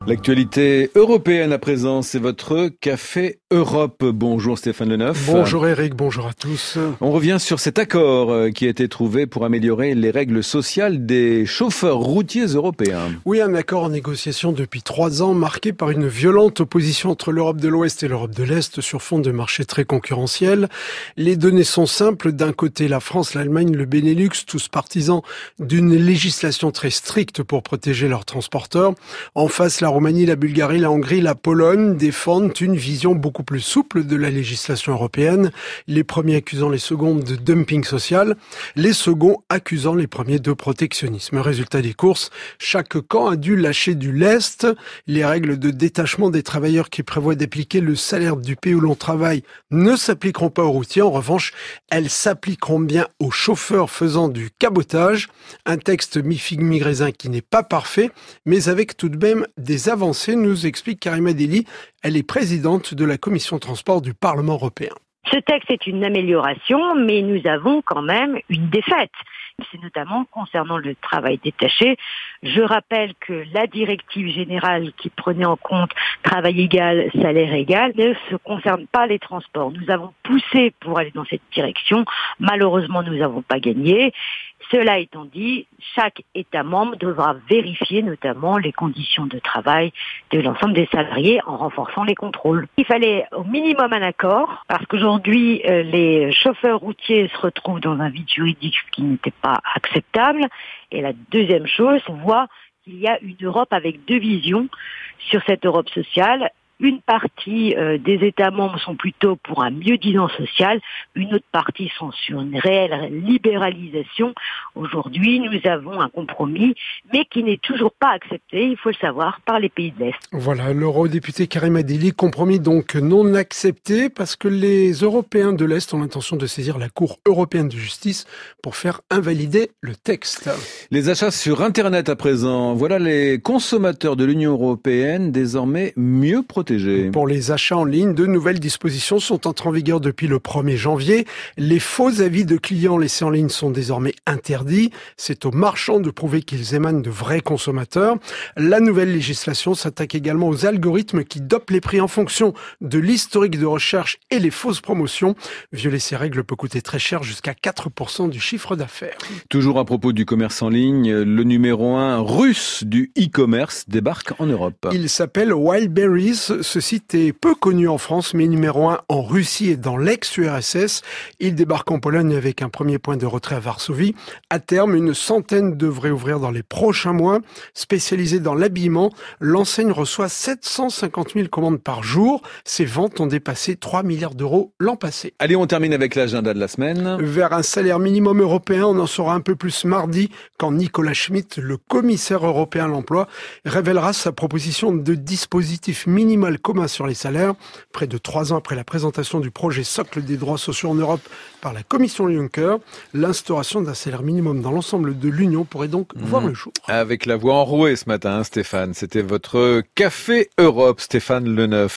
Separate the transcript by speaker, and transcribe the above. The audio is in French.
Speaker 1: L'actualité européenne à présent, c'est votre Café Europe. Bonjour Stéphane Leneuf.
Speaker 2: Bonjour Eric, bonjour à tous.
Speaker 1: On revient sur cet accord qui a été trouvé pour améliorer les règles sociales des chauffeurs routiers européens.
Speaker 2: Oui, un accord en négociation depuis 3 ans, marqué par une violente opposition entre l'Europe de l'Ouest et l'Europe de l'Est sur fond de marché très concurrentiel. Les données sont simples. D'un côté, la France, l'Allemagne, le Benelux, tous partisans d'une législation très stricte pour protéger leurs transporteurs. En face, la Roumanie, la Bulgarie, la Hongrie, la Pologne défendent une vision beaucoup plus souple de la législation européenne, les premiers accusant les seconds de dumping social, les seconds accusant les premiers de protectionnisme. Résultat des courses, chaque camp a dû lâcher du lest. Les règles de détachement des travailleurs qui prévoient d'appliquer le salaire du pays où l'on travaille ne s'appliqueront pas aux routiers. En revanche, elles s'appliqueront bien aux chauffeurs faisant du cabotage. Un texte mi-figue mi-raisin qui n'est pas parfait, mais avec tout de même des avancées, nous explique Karima Delli. Elle est présidente de la commission transport du Parlement européen.
Speaker 3: Ce texte est une amélioration, mais nous avons quand même une défaite. C'est notamment concernant le travail détaché. Je rappelle que la directive générale qui prenait en compte travail égal, salaire égal, ne se concerne pas les transports. Nous avons poussé pour aller dans cette direction. Malheureusement, nous n'avons pas gagné. Cela étant dit, chaque État membre devra vérifier notamment les conditions de travail de l'ensemble des salariés en renforçant les contrôles. Il fallait au minimum un accord parce qu'aujourd'hui, les chauffeurs routiers se retrouvent dans un vide juridique qui n'était pas acceptable. Et la deuxième chose, on voit qu'il y a une Europe avec deux visions sur cette Europe sociale. Une partie des États membres sont plutôt pour un mieux-disant social, une autre partie sont sur une réelle libéralisation. Aujourd'hui, nous avons un compromis, mais qui n'est toujours pas accepté, il faut le savoir, par les pays de l'Est.
Speaker 2: Voilà, l'eurodéputé Karima Delli, compromis donc non accepté, parce que les Européens de l'Est ont l'intention de saisir la Cour européenne de justice pour faire invalider le texte.
Speaker 1: Les achats sur Internet à présent, voilà les consommateurs de l'Union européenne désormais mieux protégés.
Speaker 2: Pour les achats en ligne, de nouvelles dispositions sont entrées en vigueur depuis le 1er janvier. Les faux avis de clients laissés en ligne sont désormais interdits. C'est aux marchands de prouver qu'ils émanent de vrais consommateurs. La nouvelle législation s'attaque également aux algorithmes qui dopent les prix en fonction de l'historique de recherche et les fausses promotions. Violer ces règles peut coûter très cher, jusqu'à 4% du chiffre d'affaires.
Speaker 1: Toujours à propos du commerce en ligne, le numéro 1 russe du e-commerce débarque en Europe.
Speaker 2: Il s'appelle Wildberries. Ce site est peu connu en France, mais numéro 1 en Russie et dans l'ex-URSS. Il débarque en Pologne avec un premier point de retrait à Varsovie. À terme, une centaine devrait ouvrir dans les prochains mois. Spécialisée dans l'habillement, l'enseigne reçoit 750 000 commandes par jour. Ses ventes ont dépassé 3 milliards d'euros l'an passé.
Speaker 1: Allez, on termine avec l'agenda de la semaine.
Speaker 2: Vers un salaire minimum européen, on en saura un peu plus mardi quand Nicolas Schmit, le commissaire européen à l'emploi, révélera sa proposition de dispositif minimal commun sur les salaires. Près de 3 ans après la présentation du projet socle des droits sociaux en Europe par la Commission Juncker, l'instauration d'un salaire minimum dans l'ensemble de l'Union pourrait donc voir le jour.
Speaker 1: Avec la voix enrouée ce matin, Stéphane, c'était votre Café Europe, Stéphane Leneuf.